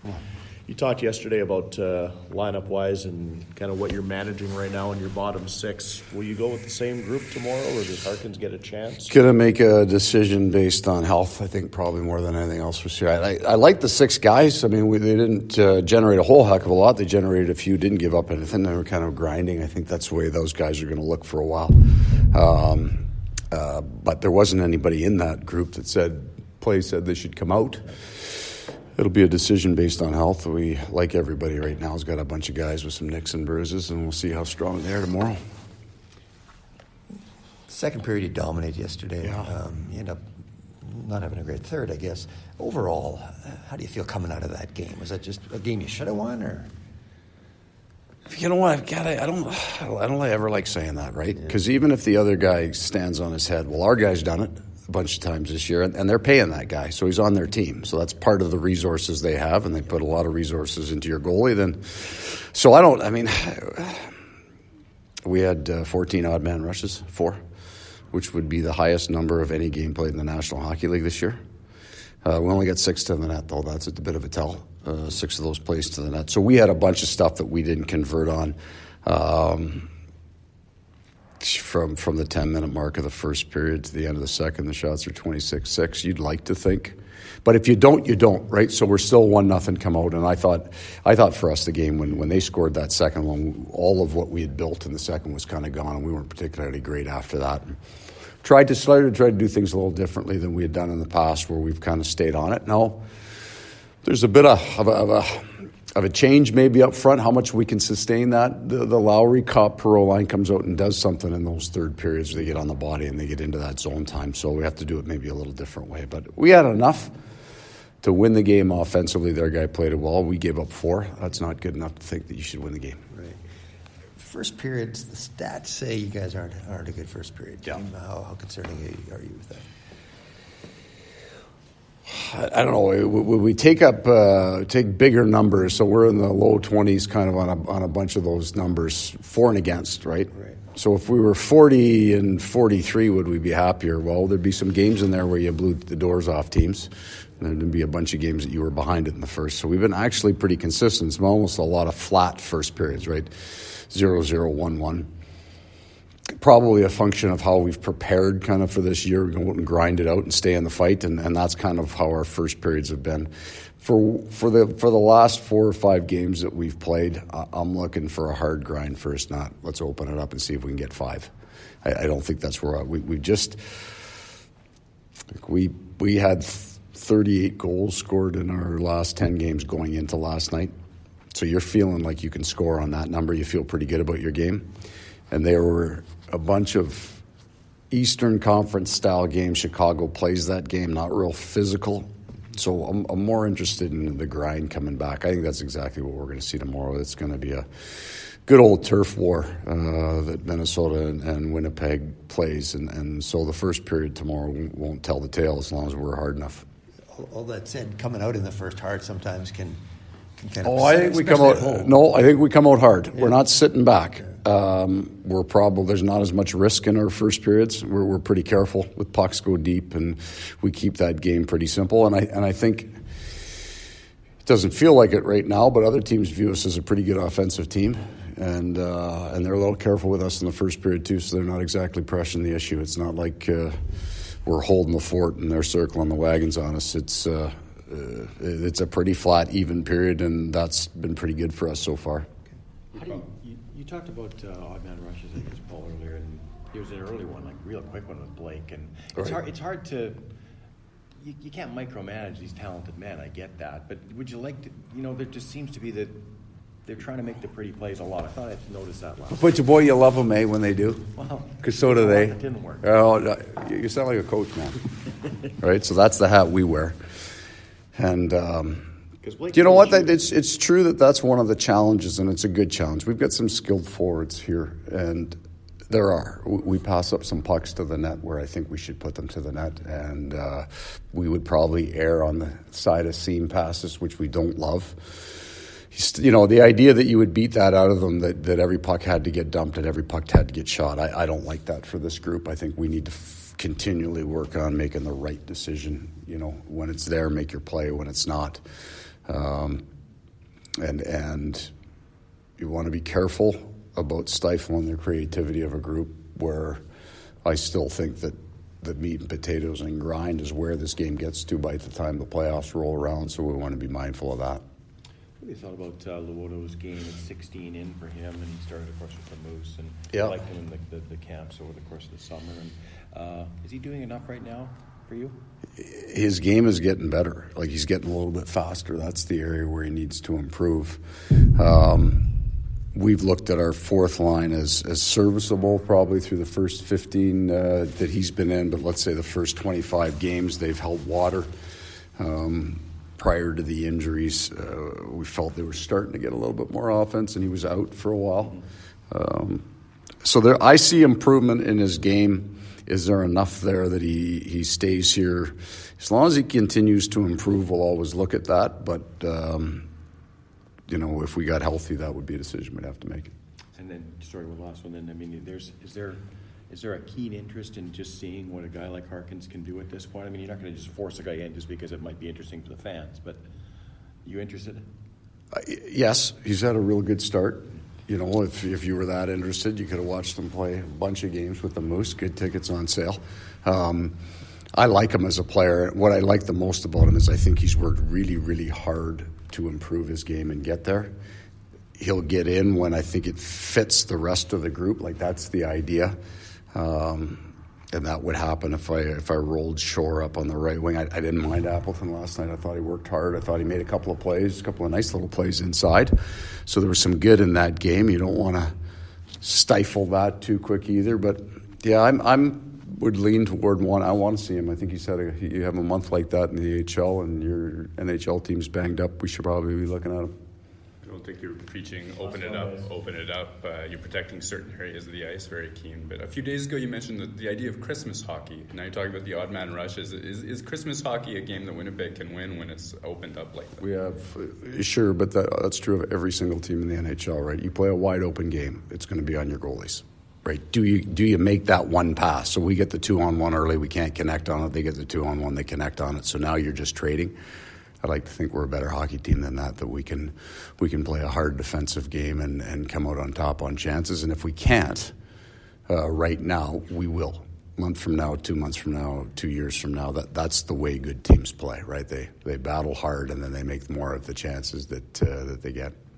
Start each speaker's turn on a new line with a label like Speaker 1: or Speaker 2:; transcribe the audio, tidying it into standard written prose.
Speaker 1: You talked yesterday about lineup-wise and kind of what you're managing right now in your bottom six. Will you go with the same group tomorrow, or does Harkins get a chance?
Speaker 2: Going to make a decision based on health, I think, probably more than anything else this year. I like the six guys. I mean, they didn't generate a whole heck of a lot. They generated a few, didn't give up anything. They were kind of grinding. I think that's the way those guys are going to look for a while. But there wasn't anybody in that group that said they should come out. It'll be a decision based on health. We, like everybody right now, has got a bunch of guys with some nicks and bruises, and we'll see how strong they are tomorrow.
Speaker 3: Second period, you dominated yesterday.
Speaker 2: Yeah.
Speaker 3: You end up not having a great third, I guess. Overall, how do you feel coming out of that game? Was that just a game you should have won, or?
Speaker 2: You know what? I don't ever like saying that, right? Because even if the other guy stands on his head, well, our guy's done it a bunch of times this year, and they're paying that guy, so he's on their team. So that's part of the resources they have, and they put a lot of resources into your goalie. We had 14 odd man rushes, 4, which would be the highest number of any game played in the National Hockey League this year. We only got 6 to the net, though. That's a bit of a tell. 6 of those plays to the net. So we had a bunch of stuff that we didn't convert on. From the 10-minute mark of the first period to the end of the second, the shots are 26-6. You'd like to think. But if you don't, you don't, right? So we're still 1-0 come out. And I thought for us the game, when they scored that second one, all of what we had built in the second was kind of gone, and we weren't particularly great after that. Tried to do things a little differently than we had done in the past, where we've kind of stayed on it. Now, there's a bit of a change maybe up front, how much we can sustain that. The Lowry Perreault line comes out and does something in those third periods. They get on the body and they get into that zone time. So we have to do it maybe a little different way. But we had enough to win the game offensively. Their guy played it well. We gave up 4. That's not good enough to think that you should win the game.
Speaker 3: Right. First periods, the stats say you guys aren't a good first period team.
Speaker 2: Yeah.
Speaker 3: How concerning are you with that?
Speaker 2: I don't know. We take bigger numbers, so we're in the low 20s, kind of on a bunch of those numbers, for and against, right?
Speaker 3: Right.
Speaker 2: So if we were 40 and 43, would we be happier? Well, there'd be some games in there where you blew the doors off teams, and there'd be a bunch of games that you were behind it in the first. So we've been actually pretty consistent. It's almost a lot of flat first periods, right? 0-0, 1-1. Probably a function of how we've prepared kind of for this year. We go out and grind it out and stay in the fight, and that's kind of how our first periods have been. For the last 4 or 5 games that we've played, I'm looking for a hard grind first, not let's open it up and see if we can get 5. I don't think that's where we had 38 goals scored in our last 10 games going into last night. So you're feeling like you can score on that number. You feel pretty good about your game. And there were a bunch of Eastern Conference style games. Chicago plays that game, not real physical. So I'm more interested in the grind coming back. I think that's exactly what we're going to see tomorrow. It's going to be a good old turf war that Minnesota and Winnipeg plays. And so the first period tomorrow won't tell the tale as long as we're hard enough.
Speaker 3: All that said, coming out in the first hard sometimes can kind of...
Speaker 2: I think we come out... No, I think we come out hard. Yeah. We're not sitting back. There's not as much risk in our first periods. We're pretty careful with pucks go deep, and we keep that game pretty simple. And I think it doesn't feel like it right now, but other teams view us as a pretty good offensive team, and they're a little careful with us in the first period too. So they're not exactly pressing the issue. It's not like we're holding the fort and they're circling the wagons on us. It's a pretty flat, even period, and that's been pretty good for us so far.
Speaker 4: You talked about odd man rushes, I guess, Paul, earlier, and there was an early one, like real quick one with Blake, and it's hard to. You can't micromanage these talented men. I get that, but would you like to? There just seems to be that they're trying to make the pretty plays a lot. I thought I'd noticed that last.
Speaker 2: But boy, you love them, when they do.
Speaker 4: Well,
Speaker 2: because so do they.
Speaker 4: It didn't work.
Speaker 2: Oh, you sound like a coach, man. Right, so that's the hat we wear, and. You know what? It's true that that's one of the challenges, and it's a good challenge. We've got some skilled forwards here, and there are. We pass up some pucks to the net where I think we should put them to the net, and we would probably err on the side of seam passes, which we don't love. The idea that you would beat that out of them, that every puck had to get dumped and every puck had to get shot, I don't like that for this group. I think we need to continually work on making the right decision. When it's there, make your play. When it's not, And you want to be careful about stifling the creativity of a group where I still think that the meat and potatoes and grind is where this game gets to by the time the playoffs roll around, so we want to be mindful of that.
Speaker 4: What do you thought about Luoto's game at 16 in for him, and he started, of course, with the Moose, and
Speaker 2: Yeah.
Speaker 4: I liked him in the camps over the course of the summer. And is he doing enough right now for you?
Speaker 2: His game is getting better. Like, he's getting a little bit faster. That's the area where he needs to improve. We've looked at our fourth line as serviceable probably through the first 15 that he's been in, but let's say the first 25 games they've held water. Prior to the injuries, we felt they were starting to get a little bit more offense, and he was out for a while. So I see improvement in his game. Is there enough there that he stays here? As long as he continues to improve, we'll always look at that. But, if we got healthy, that would be a decision we'd have to make.
Speaker 4: And then, sorry, one last one then. I mean, is there a keen interest in just seeing what a guy like Harkins can do at this point? I mean, you're not going to just force a guy in just because it might be interesting for the fans, but you interested?
Speaker 2: Yes, he's had a real good start. If you were that interested, you could have watched him play a bunch of games with the Moose. Good tickets on sale. I like him as a player. What I like the most about him is I think he's worked really, really hard to improve his game and get there. He'll get in when I think it fits the rest of the group. Like, that's the idea. And that would happen if I rolled Shore up on the right wing. I didn't mind Appleton last night. I thought he worked hard. I thought he made a couple of nice little plays inside. So there was some good in that game. You don't want to stifle that too quick either. But yeah, I'm would lean toward one. I want to see him. I think you have a month like that in the AHL, and your NHL team's banged up. We should probably be looking at him.
Speaker 5: I don't think you're preaching open it up. You're protecting certain areas of the ice, very keen. But a few days ago you mentioned the idea of Christmas hockey. Now you're talking about the odd man rush. Is Christmas hockey a game that Winnipeg can win when it's opened up like that?
Speaker 2: We have, sure, but that's true of every single team in the NHL, right? You play a wide open game, it's going to be on your goalies. Right? Do you make that one pass? So we get the 2-on-1 early, we can't connect on it. They get the 2-on-1, they connect on it. So now you're just trading. I like to think we're a better hockey team than that we can play a hard defensive game and come out on top on chances. And if we can't, right now, we will. A month from now, 2 months from now, 2 years from now, that's the way good teams play, right? They battle hard and then they make more of the chances that they get.